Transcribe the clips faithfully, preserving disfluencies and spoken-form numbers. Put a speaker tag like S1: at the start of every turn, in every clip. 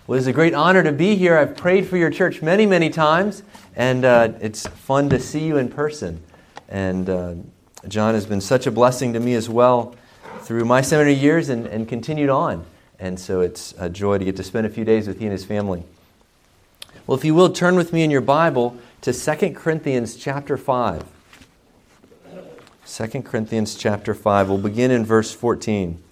S1: Well, it's a great honor to be here. I've prayed for your church many, many times, and uh, it's fun to see you in person. And uh, John has been such a blessing to me as well through my seminary years and, and continued on. And so it's a joy to get to spend a few days with he and his family. Well, if you will, turn with me in your Bible to Second Corinthians chapter five. Second Corinthians chapter five. We'll begin in verse fourteen.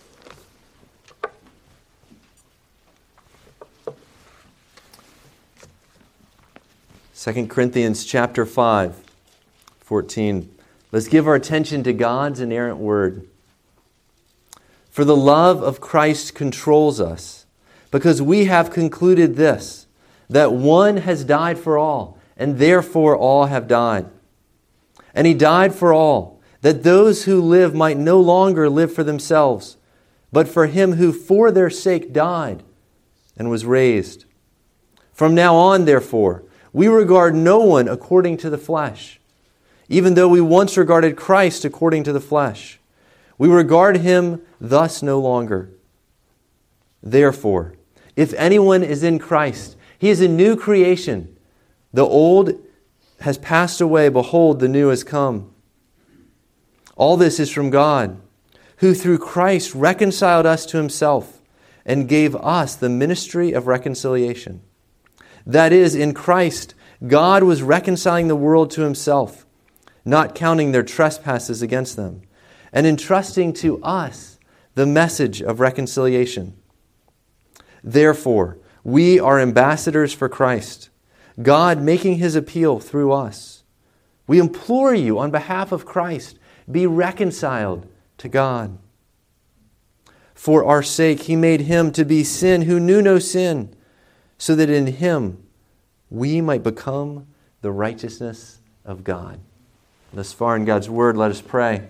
S1: Second Corinthians chapter five, fourteen. Let's give our attention to God's inerrant word. For the love of Christ controls us, because we have concluded this, that one has died for all, and therefore all have died. And he died for all, that those who live might no longer live for themselves, but for him who for their sake died and was raised. From now on, therefore, we regard no one according to the flesh, even though we once regarded Christ according to the flesh. We regard him thus no longer. Therefore, if anyone is in Christ, he is a new creation. The old has passed away. Behold, the new has come. All this is from God, who through Christ reconciled us to himself and gave us the ministry of reconciliation. That is, in Christ, God was reconciling the world to himself, not counting their trespasses against them, and entrusting to us the message of reconciliation. Therefore, we are ambassadors for Christ, God making his appeal through us. We implore you on behalf of Christ, be reconciled to God. For our sake, he made him to be sin who knew no sin, so that in him we might become the righteousness of God. Thus far in God's word, let us pray.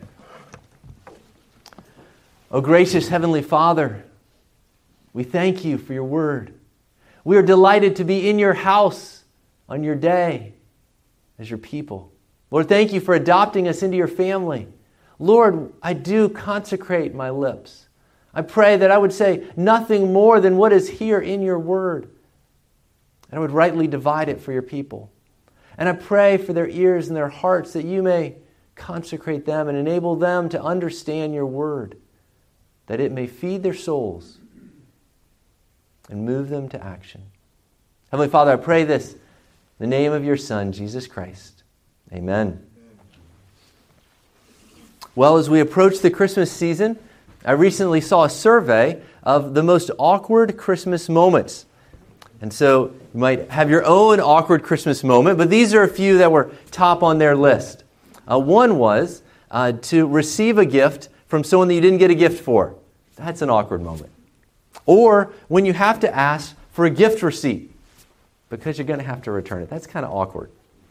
S1: O gracious Heavenly Father, we thank you for your word. We are delighted to be in your house on your day as your people. Lord, thank you for adopting us into your family. Lord, I do consecrate my lips. I pray that I would say nothing more than what is here in your word. And I would rightly divide it for your people. And I pray for their ears and their hearts that you may consecrate them and enable them to understand your word, that it may feed their souls and move them to action. Heavenly Father, I pray this in the name of your Son, Jesus Christ. Amen. Well, as we approach the Christmas season, I recently saw a survey of the most awkward Christmas moments. And so you might have your own awkward Christmas moment, but these are a few that were top on their list. Uh, one was uh, to receive a gift from someone that you didn't get a gift for. That's an awkward moment. Or when you have to ask for a gift receipt because you're going to have to return it. That's kind of awkward.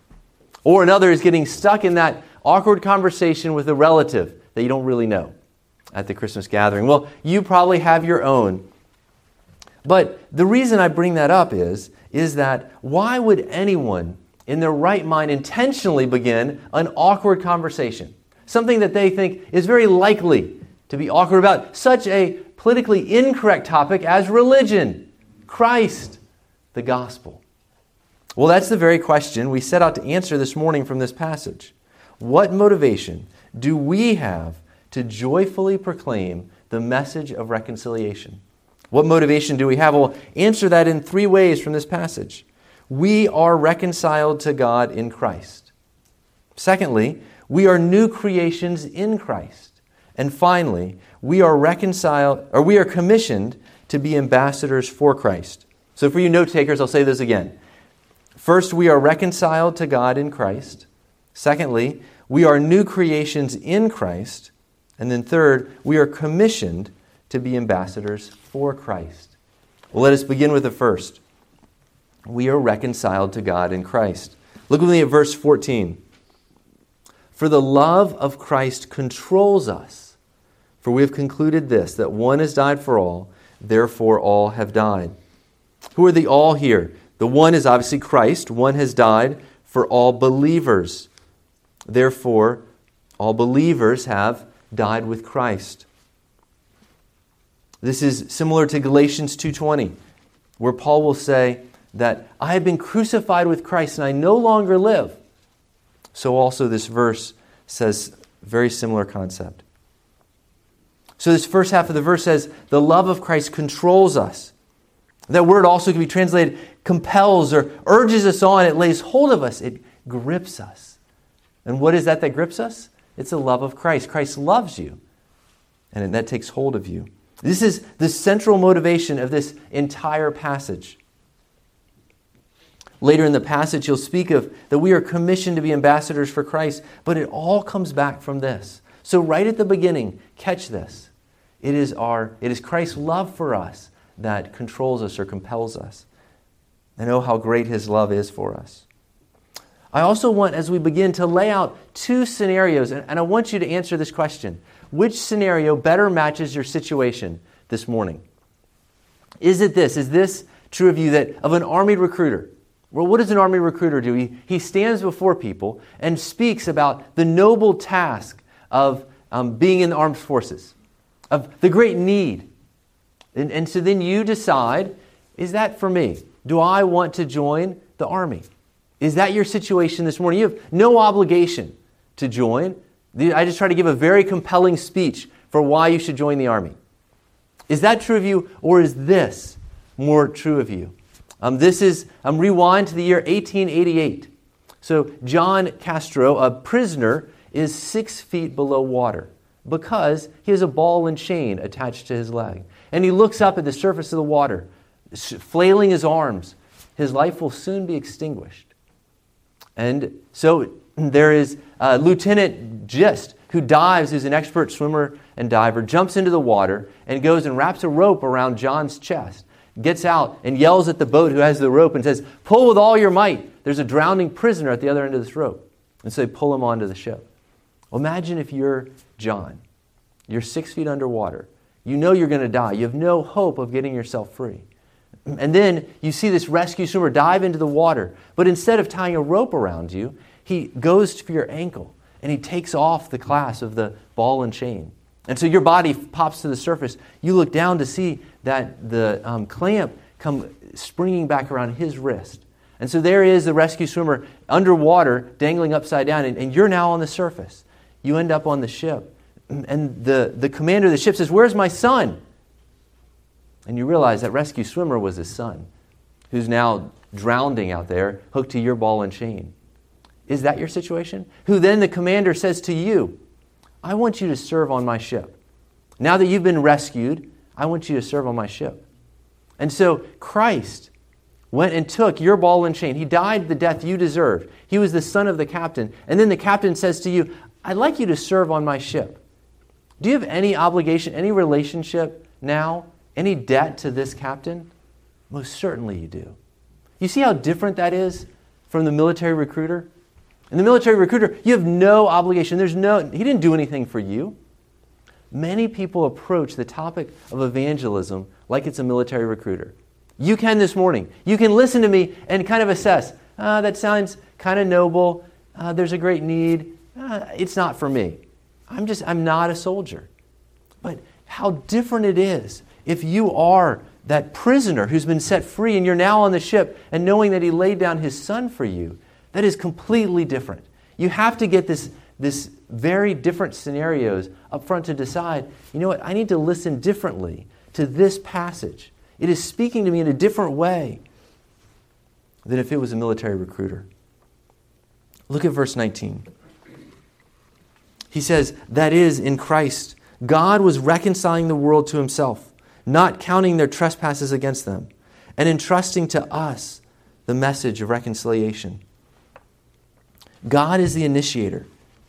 S1: Or another is getting stuck in that awkward conversation with a relative that you don't really know at the Christmas gathering. Well, you probably have your own. But the reason I bring that up is, is that why would anyone in their right mind intentionally begin an awkward conversation? Something that they think is very likely to be awkward about such a politically incorrect topic as religion, Christ, the gospel. Well, that's the very question we set out to answer this morning from this passage. What motivation do we have to joyfully proclaim the message of reconciliation? What motivation do we have? We'll answer that in three ways from this passage. We are reconciled to God in Christ. Secondly, we are new creations in Christ. And finally, we are reconciled, or we are commissioned to be ambassadors for Christ. So for you note takers, I'll say this again. First, we are reconciled to God in Christ. Secondly, we are new creations in Christ. And then third, we are commissioned to be ambassadors for Christ. Well, let us begin with the first. We are reconciled to God in Christ. Look with me at verse fourteen. For the love of Christ controls us, for we have concluded this, that one has died for all, therefore all have died. Who are the all here? The one is obviously Christ. One has died for all believers. Therefore, all believers have died with Christ. This is similar to Galatians two twenty. where Paul will say that I have been crucified with Christ and I no longer live. So also this verse says a very similar concept. So this first half of the verse says the love of Christ controls us. That word also can be translated compels or urges us on. It lays hold of us. It grips us. And what is that that grips us? It's the love of Christ. Christ loves you. And that takes hold of you. This is the central motivation of this entire passage. Later in the passage, he'll speak of that we are commissioned to be ambassadors for Christ, but it all comes back from this. So right at the beginning, catch this. It is our, it is Christ's love for us that controls us or compels us. And oh, how great His love is for us. I also want, as we begin, to lay out two scenarios, and, and I want you to answer this question. Which scenario better matches your situation this morning? Is it this? Is this true of you, that of an army recruiter? Well, what does an army recruiter do? He, he stands before people and speaks about the noble task of um, being in the armed forces, of the great need. And, and so then you decide, is that for me? Do I want to join the army? Is that your situation this morning? You have no obligation to join. I just try to give a very compelling speech for why you should join the army. Is that true of you, or is this more true of you? Um, this is, um, rewind to the year eighteen eighty-eight. So John Castro, a prisoner, is six feet below water because he has a ball and chain attached to his leg. And he looks up at the surface of the water, flailing his arms. His life will soon be extinguished. And so there is uh, Lieutenant Gist, who dives, who's an expert swimmer and diver, jumps into the water and goes and wraps a rope around John's chest, gets out and yells at the boat who has the rope and says, "Pull with all your might. There's a drowning prisoner at the other end of this rope." And so they pull him onto the ship. Well, imagine if you're John. You're six feet underwater. You know you're going to die. You have no hope of getting yourself free. And then you see this rescue swimmer dive into the water. But instead of tying a rope around you, he goes for your ankle and he takes off the clasp of the ball and chain. And so your body pops to the surface. You look down to see that the um, clamp come springing back around his wrist. And so there is the rescue swimmer underwater, dangling upside down, and, and you're now on the surface. You end up on the ship. And the, the commander of the ship says, "Where's my son?" And you realize that rescue swimmer was his son, who's now drowning out there, hooked to your ball and chain. Is that your situation? Who then the commander says to you, "I want you to serve on my ship. Now that you've been rescued, I want you to serve on my ship." And so Christ went and took your ball and chain. He died the death you deserved. He was the son of the captain. And then the captain says to you, "I'd like you to serve on my ship." Do you have any obligation, any relationship now, any debt to this captain? Most certainly you do. You see how different that is from the military recruiter? In the military recruiter, you have no obligation. There's no, he didn't do anything for you. Many people approach the topic of evangelism like it's a military recruiter. You can this morning. You can listen to me and kind of assess, ah, that sounds kind of noble. Uh, there's a great need. Uh, it's not for me. I'm just, I'm not a soldier. But how different it is if you are that prisoner who's been set free and you're now on the ship and knowing that He laid down His son for you. That is completely different. You have to get this, this very different scenarios up front to decide, you know what, I need to listen differently to this passage. It is speaking to me in a different way than if it was a military recruiter. Look at verse nineteen. He says, "That is, in Christ, God was reconciling the world to Himself, not counting their trespasses against them, and entrusting to us the message of reconciliation." God is the initiator.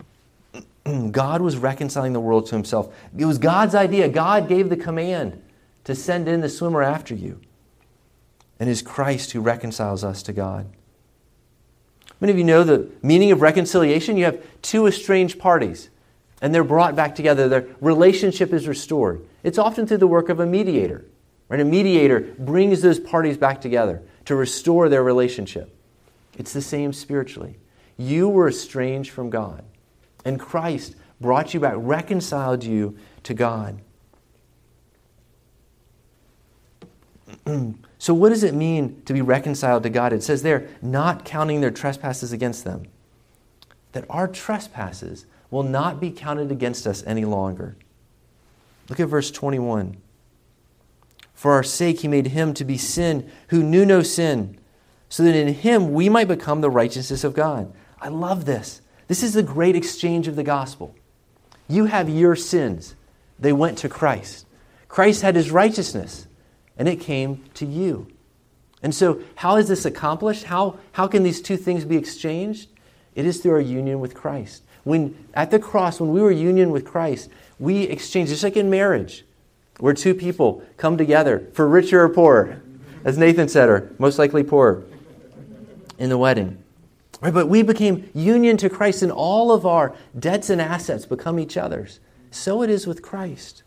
S1: God was reconciling the world to Himself. It was God's idea. God gave the command to send in the swimmer after you. And it is Christ who reconciles us to God. Many of you know the meaning of reconciliation. You have two estranged parties, and they're brought back together. Their relationship is restored. It's often through the work of a mediator. Right? A mediator brings those parties back together to restore their relationship. It's the same spiritually. You were estranged from God, and Christ brought you back, reconciled you to God. So what does it mean to be reconciled to God? It says there, not counting their trespasses against them. That our trespasses will not be counted against us any longer. Look at verse twenty-one. For our sake he made him to be sin who knew no sin, so that in him we might become the righteousness of God. I love this. This is the great exchange of the gospel. You have your sins. They went to Christ. Christ had his righteousness, and it came to you. And so how is this accomplished? How, how can these two things be exchanged? It is through our union with Christ. When at the cross, when we were union with Christ, we exchanged, just like in marriage, where two people come together for richer or poorer, as Nathan said, or most likely poorer in the wedding. Right, but we became union to Christ, and all of our debts and assets become each other's. So it is with Christ.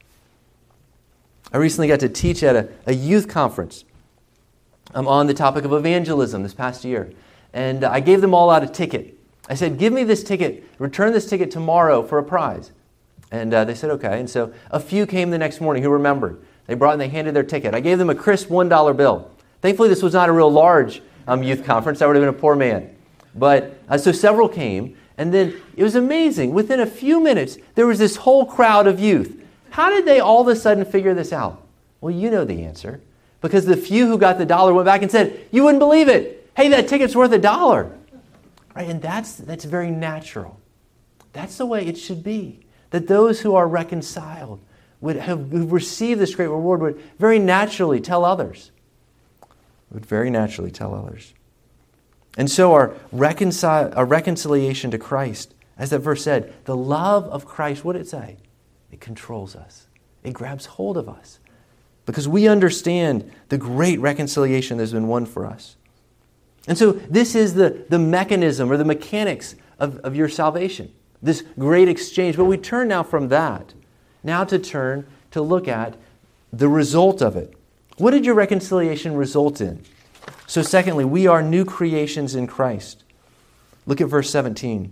S1: I recently got to teach at a, a youth conference um, on the topic of evangelism this past year. And I gave them all out a ticket. I said, give me this ticket, return this ticket tomorrow for a prize. And uh, they said, okay. And so a few came the next morning who remembered. They brought and they handed their ticket. I gave them a crisp one dollar bill. Thankfully, this was not a real large um, youth conference. I would have been a poor man. But uh, so several came, and then it was amazing. Within a few minutes, there was this whole crowd of youth. How did they all of a sudden figure this out? Well, you know the answer. Because the few who got the dollar went back and said, you wouldn't believe it. Hey, that ticket's worth a dollar. Right? And that's, that's very natural. That's the way it should be. That those who are reconciled, would have who've received this great reward, would very naturally tell others. Would very naturally tell others. And so our, reconcil- our reconciliation to Christ, as that verse said, the love of Christ, what did it say? It controls us. It grabs hold of us. Because we understand the great reconciliation that has been won for us. And so this is the, the mechanism or the mechanics of, of your salvation. This great exchange. But we turn now from that, now to turn to look at the result of it. What did your reconciliation result in? So secondly, we are new creations in Christ. Look at verse seventeen.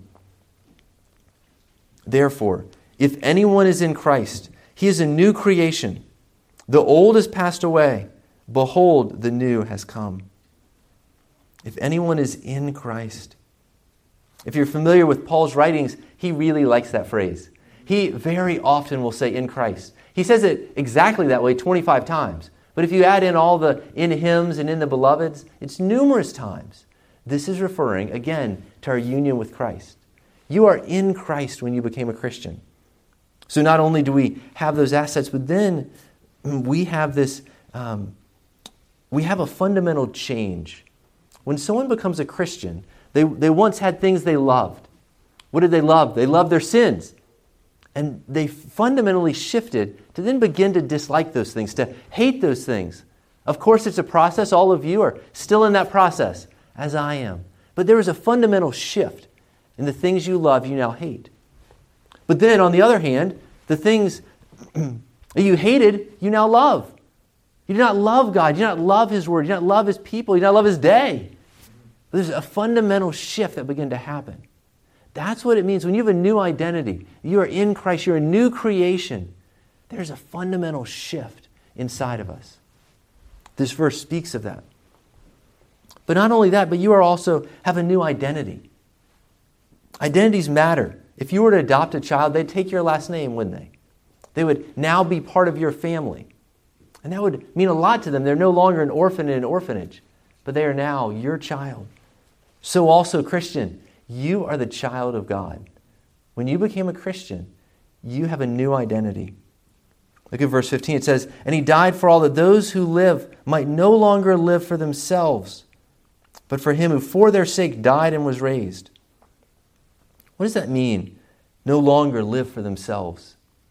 S1: Therefore, if anyone is in Christ, he is a new creation. The old has passed away. Behold, the new has come. If anyone is in Christ. If you're familiar with Paul's writings, he really likes that phrase. He very often will say in Christ. He says it exactly that way twenty-five times. But if you add in all the in hymns and in the beloveds, it's numerous times. This is referring, again, to our union with Christ. You are in Christ when you became a Christian. So not only do we have those assets, but then we have this, um, we have a fundamental change. When someone becomes a Christian, they, they once had things they loved. What did they love? They loved their sins. And they fundamentally shifted to then begin to dislike those things, to hate those things. Of course, it's a process. All of you are still in that process, as I am. But there is a fundamental shift in the things you love, you now hate. But then, on the other hand, the things that you hated, you now love. You do not love God. You do not love His Word. You do not love His people. You do not love His day. But there's a fundamental shift that began to happen. That's what it means when you have a new identity. You are in Christ. You're a new creation. There's a fundamental shift inside of us. This verse speaks of that. But not only that, but you are also have a new identity. Identities matter. If you were to adopt a child, they'd take your last name, wouldn't they? They would now be part of your family. And that would mean a lot to them. They're no longer an orphan in an orphanage, but they are now your child. So also, Christian, you are the child of God. When you became a Christian, you have a new identity. Look at verse fifteen. It says, and He died for all that those who live might no longer live for themselves, but for Him who for their sake died and was raised. What does that mean? No longer live for themselves.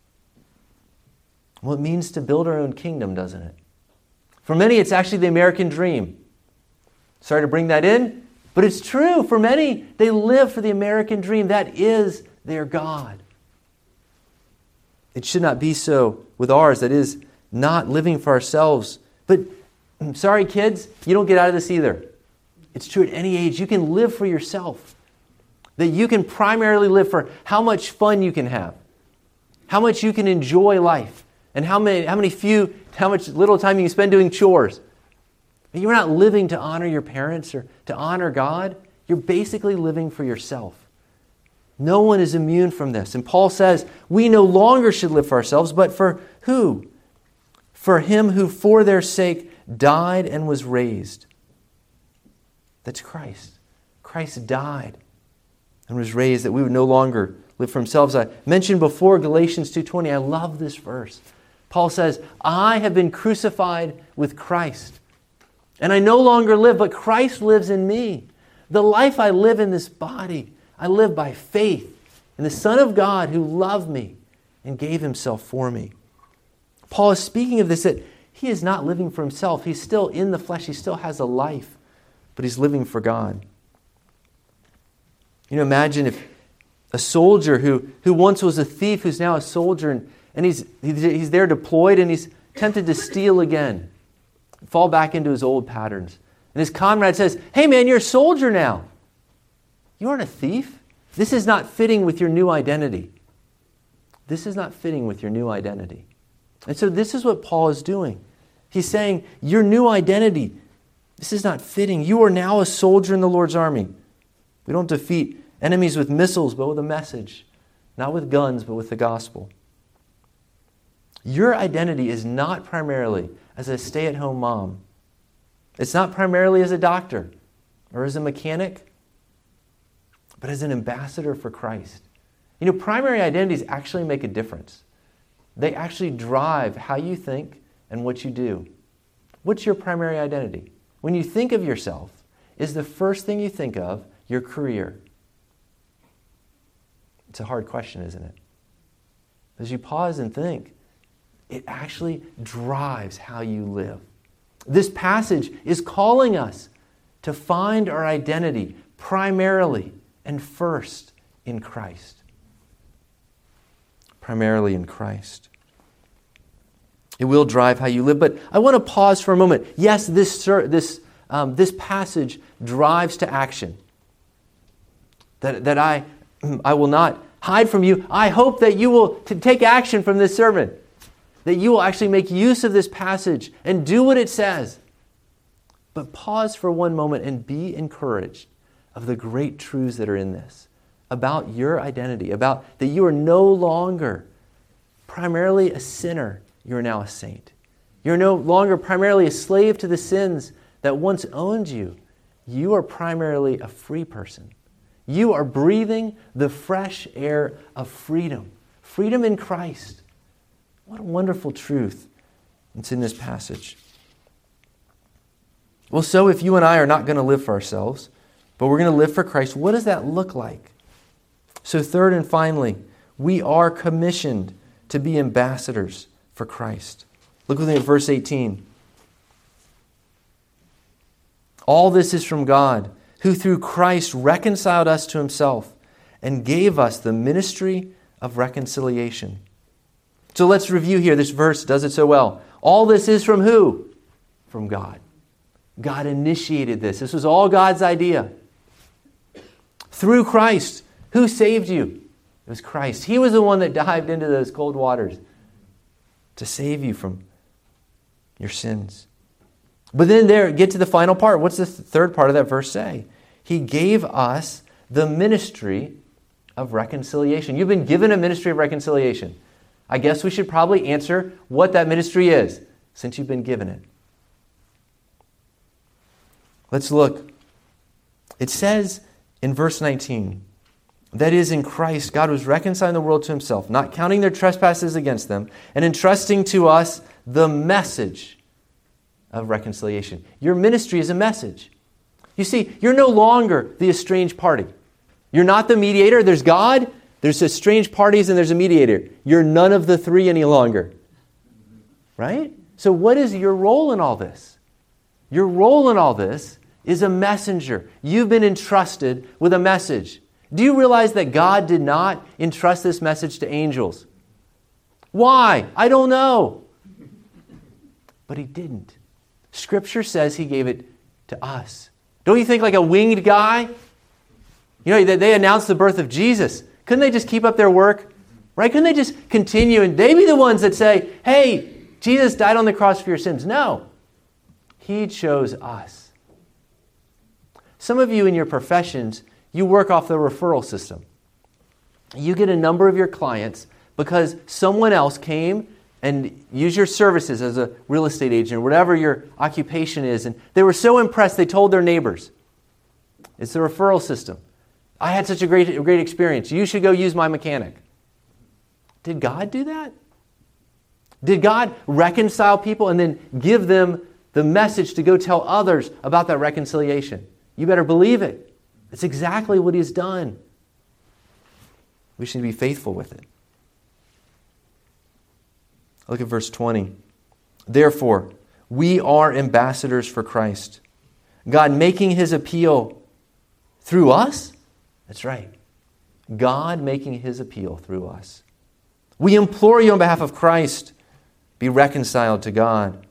S1: Well, it means to build our own kingdom, doesn't it? For many, it's actually the American dream. Sorry to bring that in, but it's true. For many, they live for the American dream. That is their God. It should not be so with ours. That is not living for ourselves. But sorry, kids, you don't get out of this either. It's true at any age. You can live for yourself. That you can primarily live for how much fun you can have, how much you can enjoy life, and how many, how many few, how much little time you can spend doing chores. You're not living to honor your parents or to honor God. You're basically living for yourself. No one is immune from this. And Paul says, we no longer should live for ourselves, but for who? For him who for their sake died and was raised. That's Christ. Christ died and was raised that we would no longer live for ourselves. I mentioned before Galatians two twenty. I love this verse. Paul says, I have been crucified with Christ, and I no longer live, but Christ lives in me. The life I live in this body, I live by faith in the Son of God who loved me and gave himself for me. Paul is speaking of this, that he is not living for himself. He's still in the flesh. He still has a life, but he's living for God. You know, imagine if a soldier who, who once was a thief, who's now a soldier, and, and he's, he's there deployed, and he's tempted to steal again, fall back into his old patterns. And his comrade says, hey man, you're a soldier now. You aren't a thief. This is not fitting with your new identity. This is not fitting with your new identity. And so this is what Paul is doing. He's saying, your new identity, this is not fitting. You are now a soldier in the Lord's army. We don't defeat enemies with missiles, but with a message. Not with guns, but with the gospel. Your identity is not primarily as a stay-at-home mom. It's not primarily as a doctor or as a mechanic, but as an ambassador for Christ. You know, primary identities actually make a difference. They actually drive how you think and what you do. What's your primary identity? When you think of yourself, is the first thing you think of your career? It's a hard question, isn't it? As you pause and think, it actually drives how you live. This passage is calling us to find our identity primarily and first in Christ. Primarily in Christ. It will drive how you live, but I want to pause for a moment. Yes, this this um, this passage drives to action. That that I I will not hide from you. I hope that you will to take action from this sermon. That you will actually make use of this passage and do what it says. But pause for one moment and be encouraged of the great truths that are in this about your identity, about that you are no longer primarily a sinner, you're now a saint. You're no longer primarily a slave to the sins that once owned you. You are primarily a free person. You are breathing the fresh air of freedom. Freedom in Christ. What a wonderful truth it's in this passage. Well, so if you and I are not going to live for ourselves, but we're going to live for Christ, what does that look like? So third and finally, we are commissioned to be ambassadors for Christ. Look with me at verse eighteen. All this is from God, who through Christ reconciled us to himself and gave us the ministry of reconciliation. So let's review here. This verse does it so well. All this is from who? From God. God initiated this. This was all God's idea. Through Christ. Who saved you? It was Christ. He was the one that dived into those cold waters to save you from your sins. But then there, get to the final part. What's the third part of that verse say? He gave us the ministry of reconciliation. You've been given a ministry of reconciliation. I guess we should probably answer what that ministry is, since you've been given it. Let's look. It says in verse nineteen, that is, in Christ, God was reconciling the world to himself, not counting their trespasses against them, and entrusting to us the message of reconciliation. Your ministry is a message. You see, you're no longer the estranged party. You're not the mediator. There's God, there's estranged parties, and there's a mediator. You're none of the three any longer. Right? So what is your role in all this? Your role in all this is a messenger. You've been entrusted with a message. Do you realize that God did not entrust this message to angels? Why? I don't know. But he didn't. Scripture says he gave it to us. Don't you think like a winged guy? You know, they announced the birth of Jesus. Couldn't they just keep up their work? Right? Couldn't they just continue and they be the ones that say, hey, Jesus died on the cross for your sins? No. He chose us. Some of you in your professions, you work off the referral system. You get a number of your clients because someone else came and used your services as a real estate agent or whatever your occupation is, and they were so impressed they told their neighbors. It's the referral system. I had such a great, great experience. You should go use my mechanic. Did God do that? Did God reconcile people and then give them the message to go tell others about that reconciliation? You better believe it. It's exactly what He's done. We should be faithful with it. Look at verse twenty. Therefore, we are ambassadors for Christ, God making His appeal through us? That's right. God making His appeal through us. We implore you on behalf of Christ, be reconciled to God.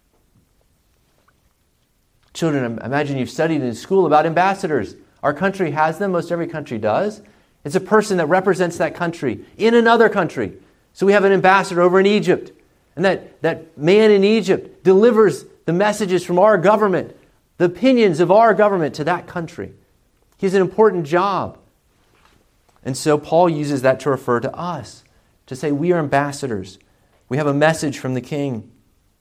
S1: Children, imagine you've studied in school about ambassadors. Our country has them. Most every country does. It's a person that represents that country in another country. So we have an ambassador over in Egypt. And that, that man in Egypt delivers the messages from our government, the opinions of our government to that country. He has an important job. And so Paul uses that to refer to us, to say we are ambassadors. We have a message from the King.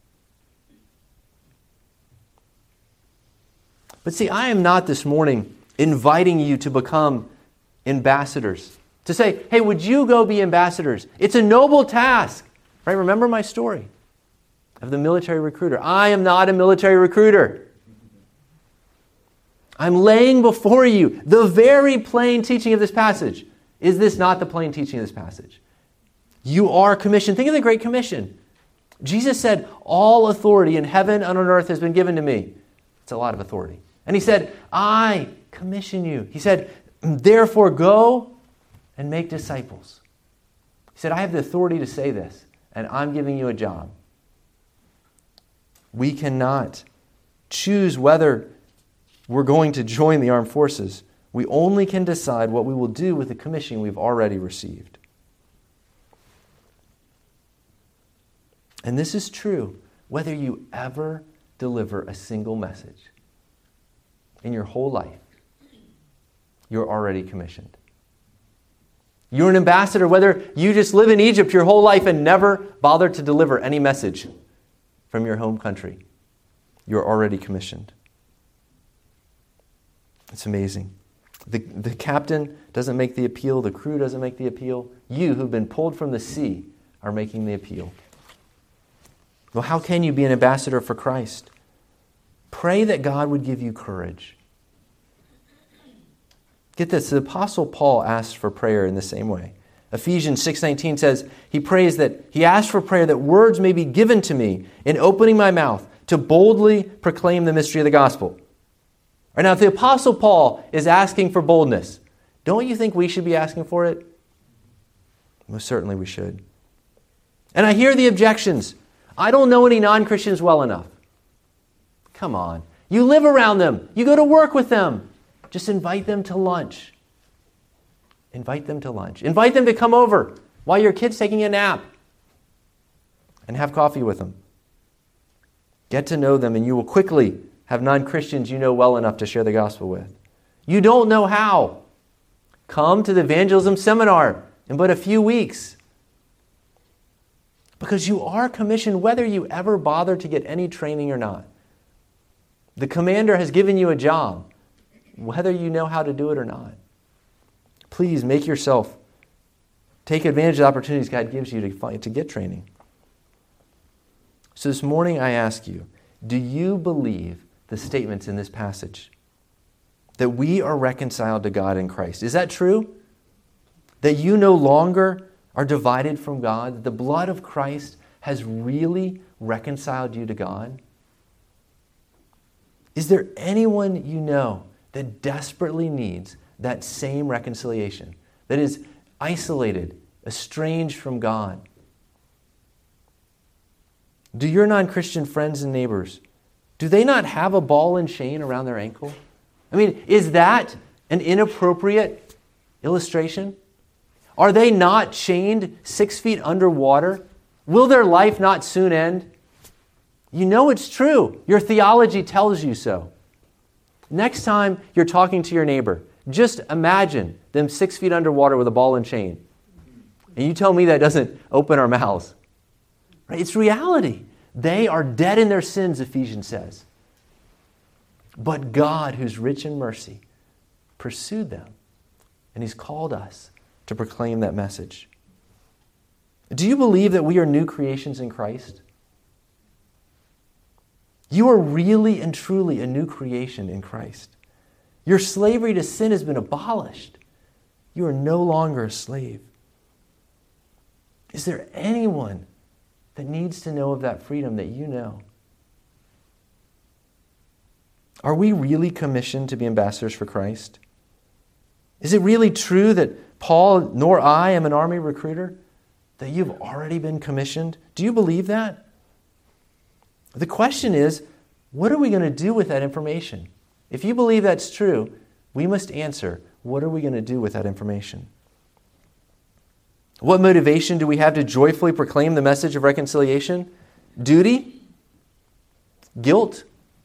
S1: But see, I am not this morning inviting you to become ambassadors. To say, hey, would you go be ambassadors? It's a noble task. Right? Remember my story of the military recruiter. I am not a military recruiter. I'm laying before you the very plain teaching of this passage. Is this not the plain teaching of this passage? You are commissioned. Think of the Great Commission. Jesus said, all authority in heaven and on earth has been given to me. It's a lot of authority. And He said, I commission you. He said, therefore go and make disciples. He said, I have the authority to say this, and I'm giving you a job. We cannot choose whether we're going to join the armed forces. We only can decide what we will do with the commission we've already received. And this is true whether you ever deliver a single message. In your whole life, you're already commissioned. You're an ambassador whether you just live in Egypt your whole life and never bother to deliver any message from your home country. You're already commissioned. It's amazing. The, the captain doesn't make the appeal. The crew doesn't make the appeal. You, who've been pulled from the sea, are making the appeal. Well, how can you be an ambassador for Christ? Pray that God would give you courage. Get this, the Apostle Paul asked for prayer in the same way. Ephesians six nineteen says, he prays that, he asked for prayer that words may be given to me in opening my mouth to boldly proclaim the mystery of the gospel. All right, now, if the Apostle Paul is asking for boldness, don't you think we should be asking for it? Most certainly we should. And I hear the objections. I don't know any non-Christians well enough. Come on. You live around them. You go to work with them. Just invite them to lunch. Invite them to lunch. Invite them to come over while your kid's taking a nap and have coffee with them. Get to know them, and you will quickly have non-Christians you know well enough to share the gospel with. You don't know how. Come to the evangelism seminar in but a few weeks. Because you are commissioned whether you ever bother to get any training or not. The commander has given you a job, whether you know how to do it or not. Please make yourself, take advantage of the opportunities God gives you to, find, to get training. So this morning I ask you, do you believe the statements in this passage? That we are reconciled to God in Christ. Is that true? That you no longer are divided from God? That the blood of Christ has really reconciled you to God? Is there anyone you know that desperately needs that same reconciliation, that is isolated, estranged from God? Do your non-Christian friends and neighbors, do they not have a ball and chain around their ankle? I mean, is that an inappropriate illustration? Are they not chained six feet underwater? Will their life not soon end? You know it's true. Your theology tells you so. Next time you're talking to your neighbor, just imagine them six feet underwater with a ball and chain. And you tell me that doesn't open our mouths. Right? It's reality. They are dead in their sins, Ephesians says. But God, who's rich in mercy, pursued them. And He's called us to proclaim that message. Do you believe that we are new creations in Christ? You are really and truly a new creation in Christ. Your slavery to sin has been abolished. You are no longer a slave. Is there anyone that needs to know of that freedom that you know? Are we really commissioned to be ambassadors for Christ? Is it really true that Paul nor I am an army recruiter? That you've already been commissioned? Do you believe that? The question is, what are we going to do with that information? If you believe that's true, we must answer, what are we going to do with that information? What motivation do we have to joyfully proclaim the message of reconciliation? Duty? Guilt?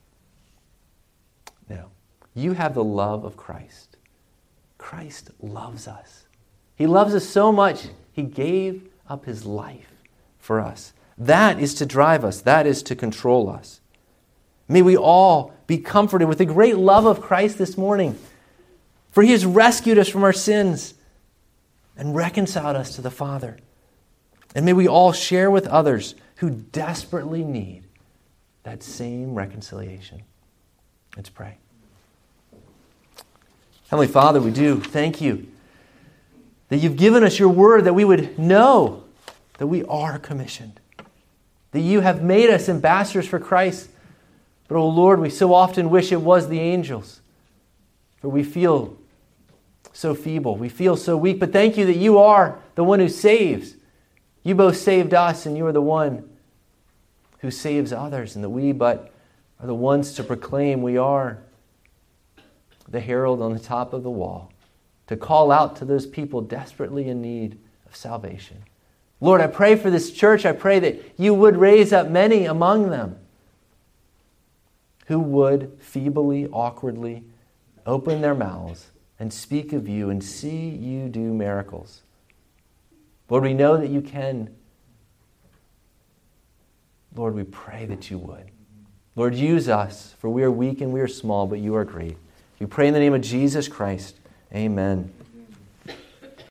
S1: No. You have the love of Christ. Christ loves us. He loves us so much, He gave up His life for us. That is to drive us. That is to control us. May we all be comforted with the great love of Christ this morning. For He has rescued us from our sins and reconciled us to the Father. And may we all share with others who desperately need that same reconciliation. Let's pray. Heavenly Father, we do thank You that You've given us Your word, that we would know that we are commissioned, that You have made us ambassadors for Christ. But, oh Lord, we so often wish it was the angels, for we feel so feeble. We feel so weak. But thank You that You are the one who saves. You both saved us, and You are the one who saves others, and that we but are the ones to proclaim. We are the herald on the top of the wall to call out to those people desperately in need of salvation. Lord, I pray for this church. I pray that You would raise up many among them who would feebly, awkwardly open their mouths and speak of You and see You do miracles. Lord, we know that You can. Lord, we pray that You would. Lord, use us, for we are weak and we are small, but You are great. We pray in the name of Jesus Christ. Amen.